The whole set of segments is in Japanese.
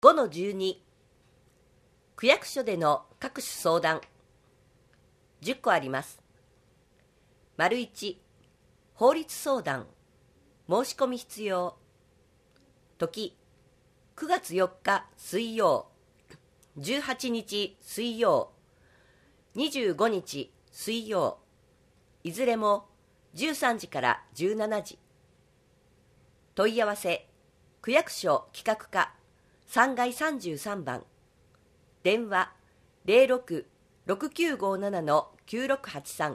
5-12 区役所での各種相談10個あります。丸1、法律相談、申し込み必要。時、9月4日水曜、18日水曜、25日水曜、いずれも13時から17時。問い合わせ、区役所企画課3階33番、電話 06-6957-9683。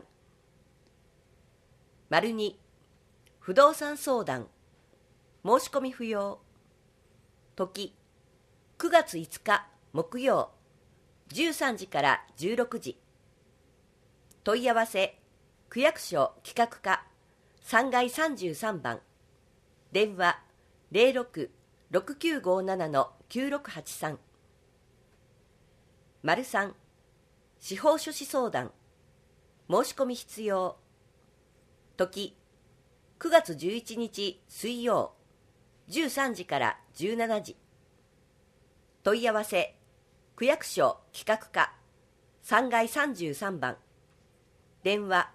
丸2、不動産相談、申し込み不要。時、9月5日木曜、13時から16時。問い合わせ、区役所企画課3階33番、電話 06-6957-9683。丸3、司法書士相談、申し込み必要。時、9月11日水曜、13時から17時。問い合わせ、区役所企画課3階33番、電話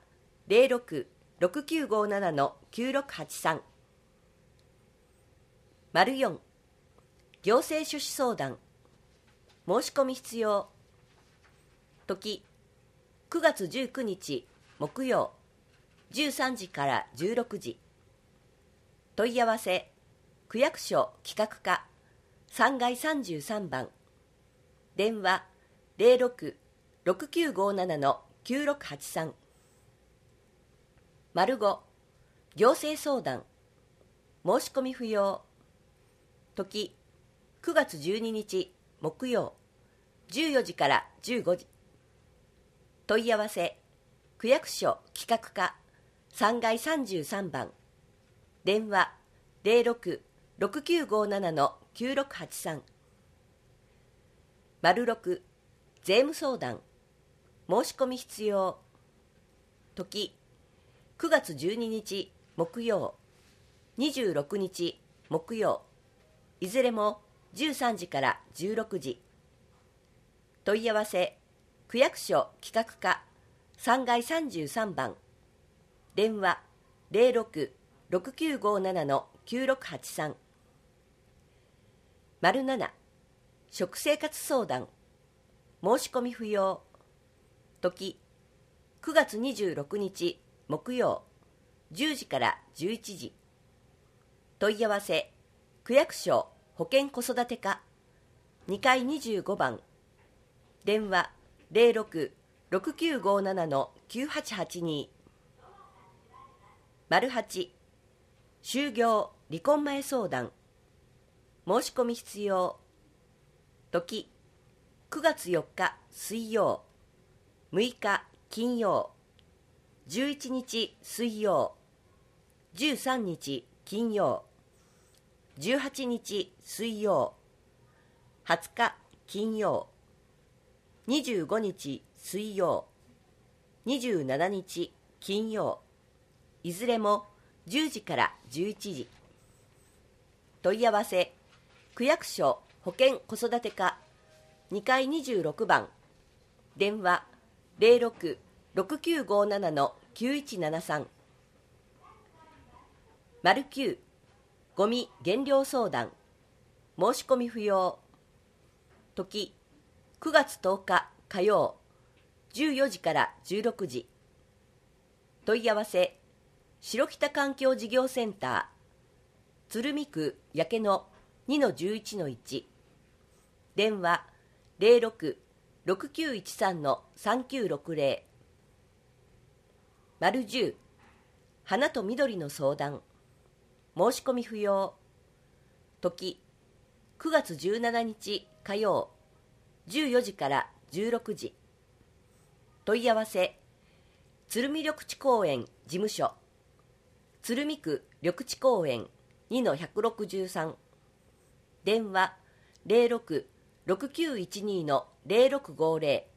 06-6957-9683。丸4、行政書士相談、申し込み必要。時、9月19日木曜、13時から16時。問い合わせ、区役所企画課3階33番、電話 06-6957-9683。丸5、行政相談、申し込み不要。時、9月12日木曜、14時から15時。問い合わせ、区役所企画課3階33番、電話 06-6957-9683。丸6、税務相談、申し込み必要。時、9月12日木曜、26日木曜、いずれも13時から16時。問い合わせ、区役所企画課3階33番、電話 06-6957-9683。丸7、食生活相談、申し込み不要。時、9月26日木曜、10時から11時。問い合わせ、区役所保健子育て課2階25番、電話 06-6957-9882。丸8、就業離婚前相談、申し込み必要。時、9月4日水曜、6日金曜、11日水曜、13日金曜、18日水曜、20日金曜、25日水曜、27日金曜、いずれも10時から11時。問い合わせ、区役所保健子育て課2階26番、電話 06-6957-9173。丸9、ゴミ減量相談、申し込み不要。時、9月10日火曜、14時から16時。問い合わせ、白北環境事業センター、鶴見区焼野 2-11-1、電話 06-6913-3960。丸10、花と緑の相談、申し込み不要。時、9月17日火曜、14時から16時。問い合わせ、鶴見緑地公園事務所、鶴見区緑地公園 2-163、電話 06-6912-0650。